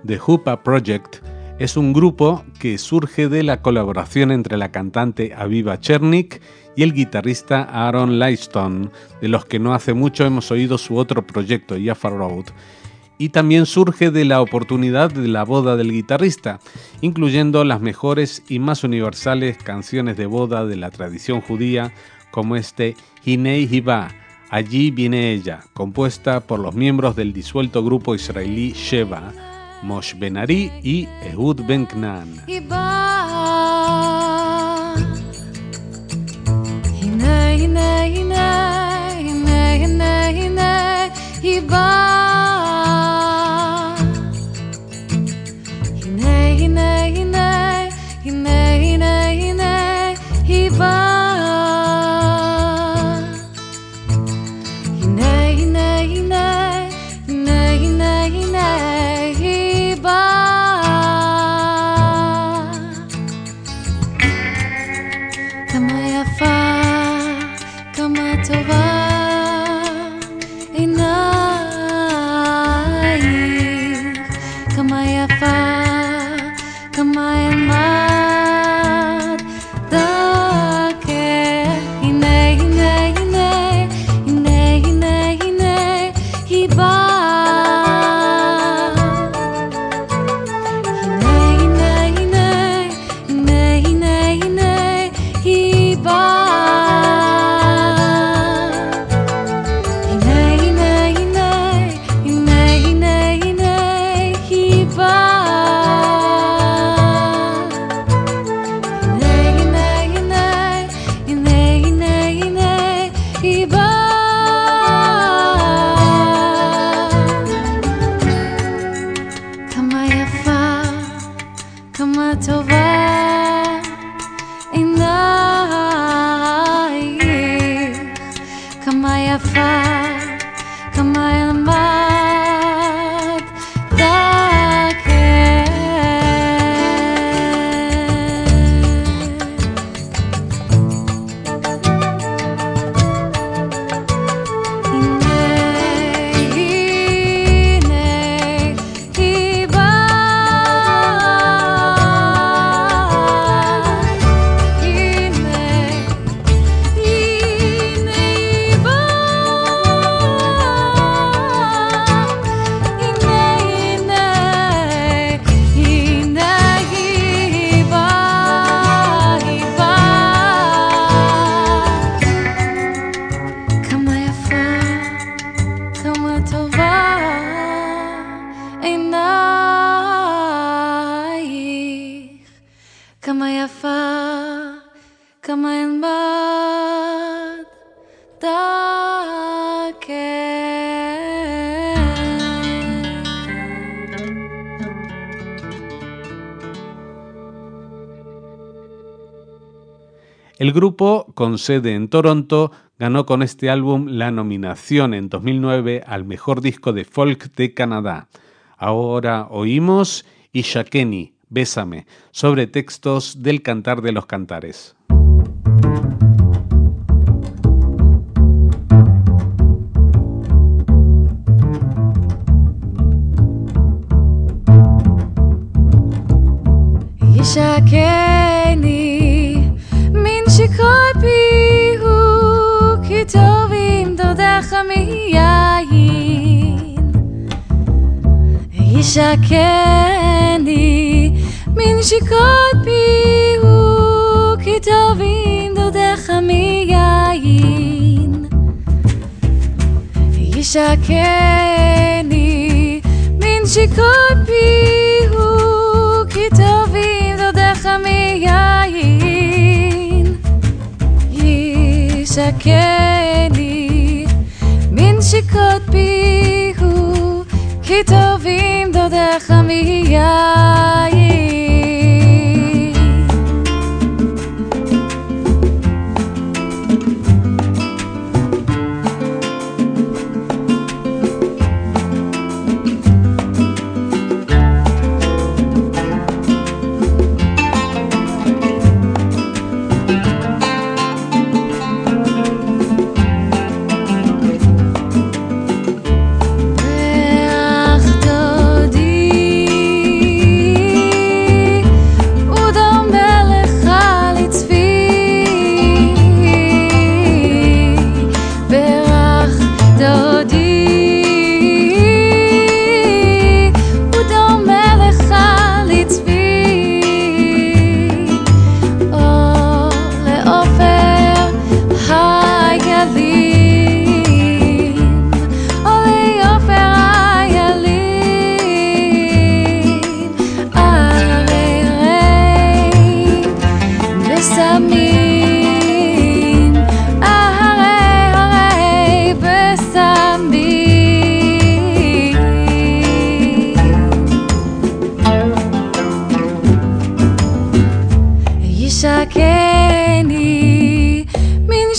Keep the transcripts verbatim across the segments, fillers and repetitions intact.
The Hupa Project es un grupo que surge de la colaboración entre la cantante Aviva Chernik y el guitarrista Aaron Liston, de los que no hace mucho hemos oído su otro proyecto, Jaffa Road. Y también surge de la oportunidad de la boda del guitarrista, incluyendo las mejores y más universales canciones de boda de la tradición judía, como este Hinei Hiba, Allí viene ella, compuesta por los miembros del disuelto grupo israelí Sheva, Moshe Ben Ari y Ehud Ben Knan. El grupo, con sede en Toronto, ganó con este álbum la nominación en dos mil nueve al mejor disco de folk de Canadá. Ahora oímos Ishakeni, Bésame, sobre textos del Cantar de los Cantares. Ishakeni שכל פיהו כי טובים דודיך מיין ישקני מן שכל פיהו כי טובים דודיך מיין ישקני מן שכל פיהו כי טובים דודיך מיין שקני מן שיקות פיהו כי טובים דודיך מיין Ach, Dodi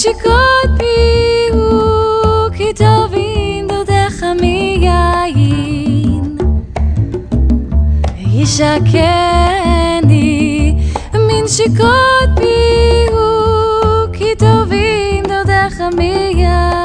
נשיקות פיהו כי טובים דודיך מיין ישקני מנשיקות פיהו כי טובים דודיך מיין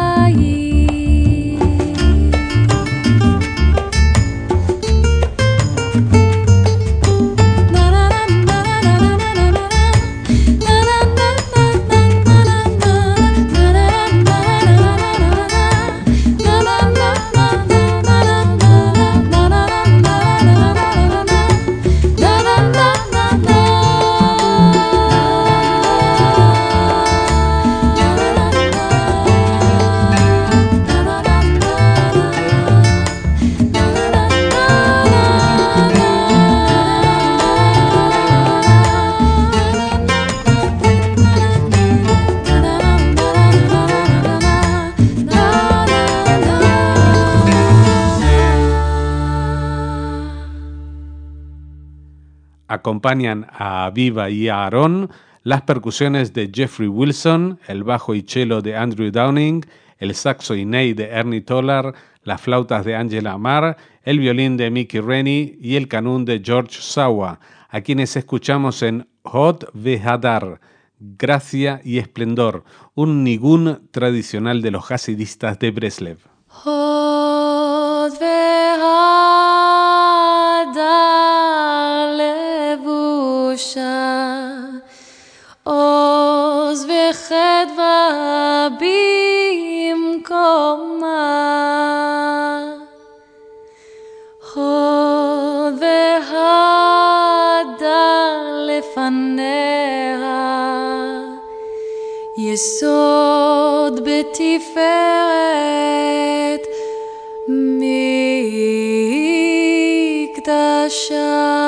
Acompañan a Aviva y a Aarón las percusiones de Jeffrey Wilson, el bajo y cello de Andrew Downing, el saxo y ney de Ernie Tolar, las flautas de Angela Amar, el violín de Mickey Rennie y el canún de George Sawa, a quienes escuchamos en Hod Vehadar, Gracia y Esplendor, un nigún tradicional de los hasidistas de Breslev. Hod Vehadar עוז וחדווה במקומה הוד והדר לפניה יסוד בתפארת מקדשה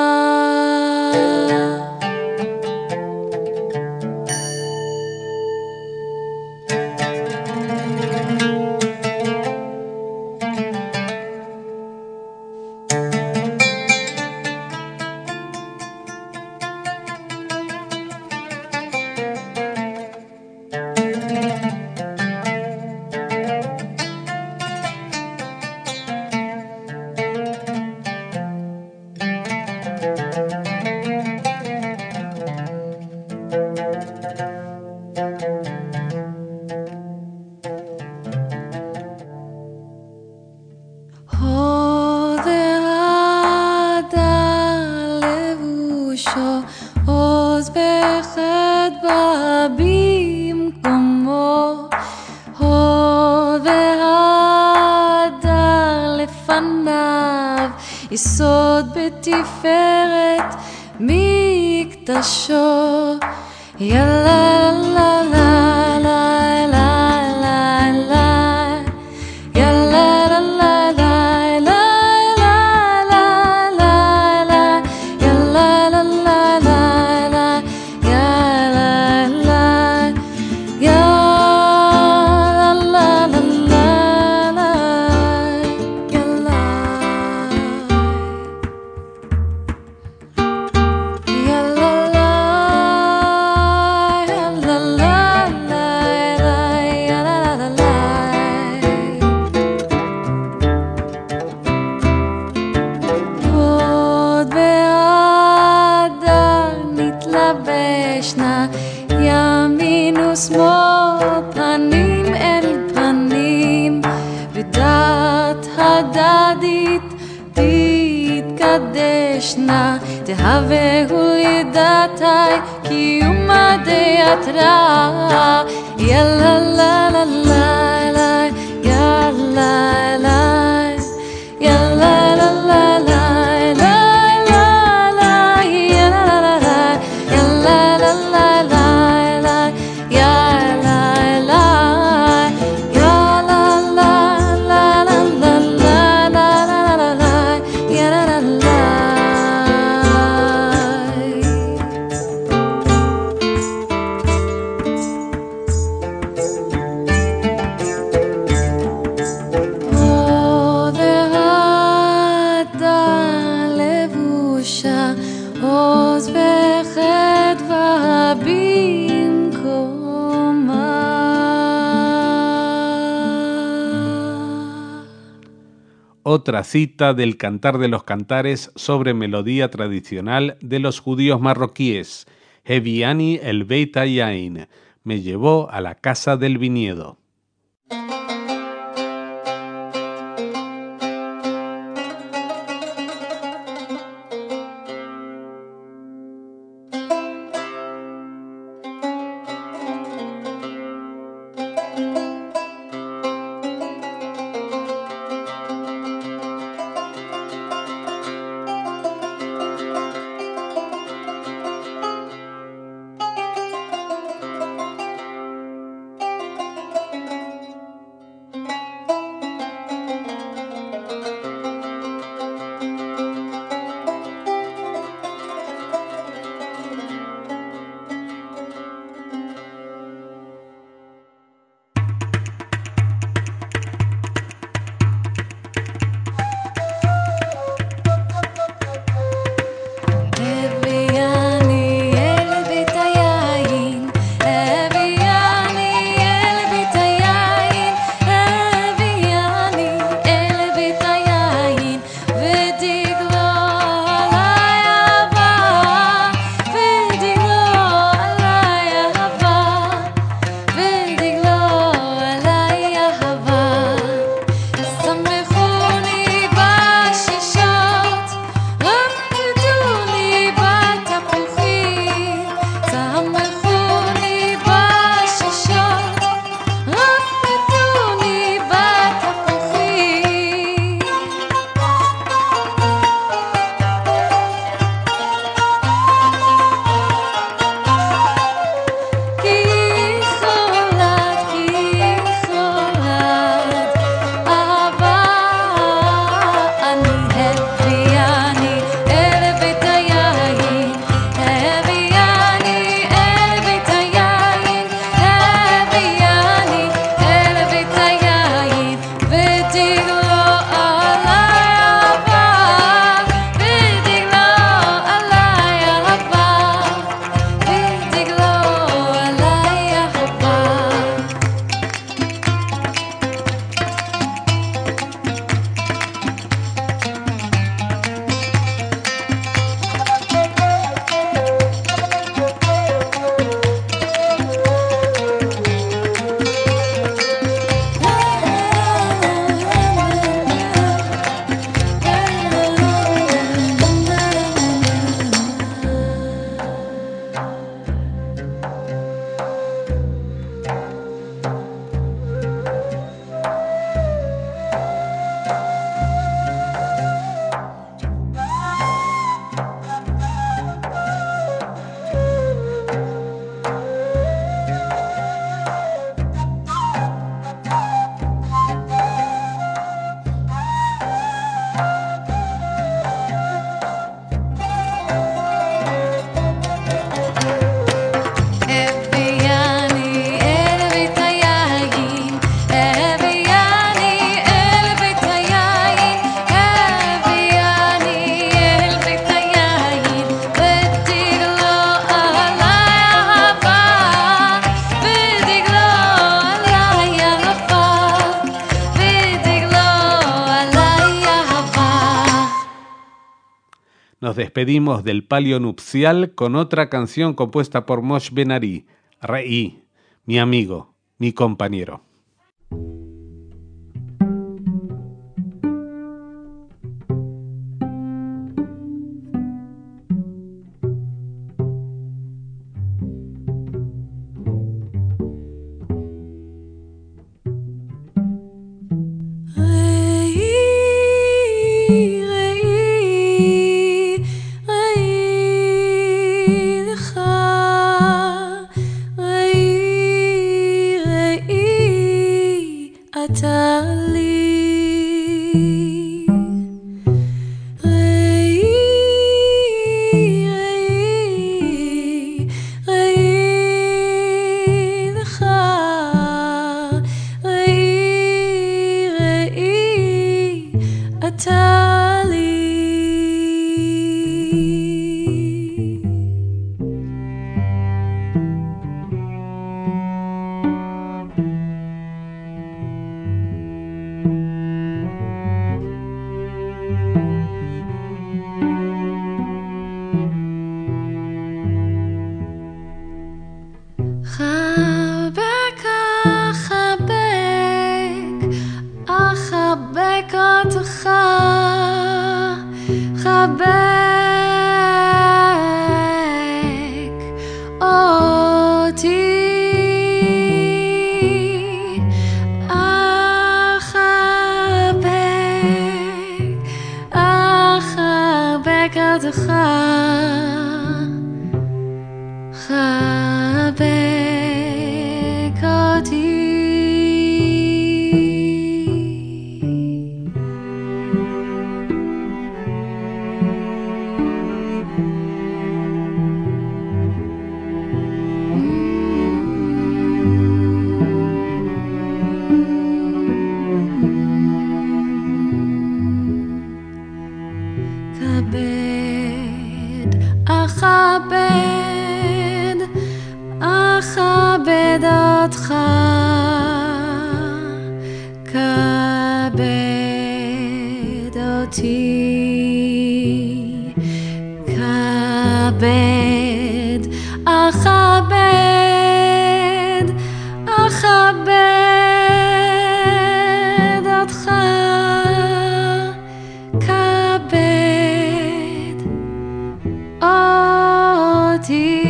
יסוד בתפארת מקדשו יאללה לה לה לה לה לה לה יאללה לה לה לה לה לה לה יאללה לה לה לה יאללה לה יאללה לה לה ימין ושמאל פנים אל פנים ודת הדדית תתקדשנה תהווהו ידעתי קיומה דיתרה יאללה לה לה לה לה יאללה לה יאללה לה לה לה otra cita del Cantar de los Cantares sobre melodía tradicional de los judíos marroquíes. Heviani el Beit Hayain, me llevó a la casa del viñedo. Nos despedimos del palio nupcial con otra canción compuesta por Moshe Ben-Ari, Reí, mi amigo, mi compañero. כבד אותך, כבד אותי, כבד, אכבד, אכבד אותך, כבד אותי.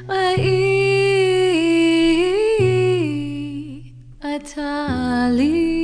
Tali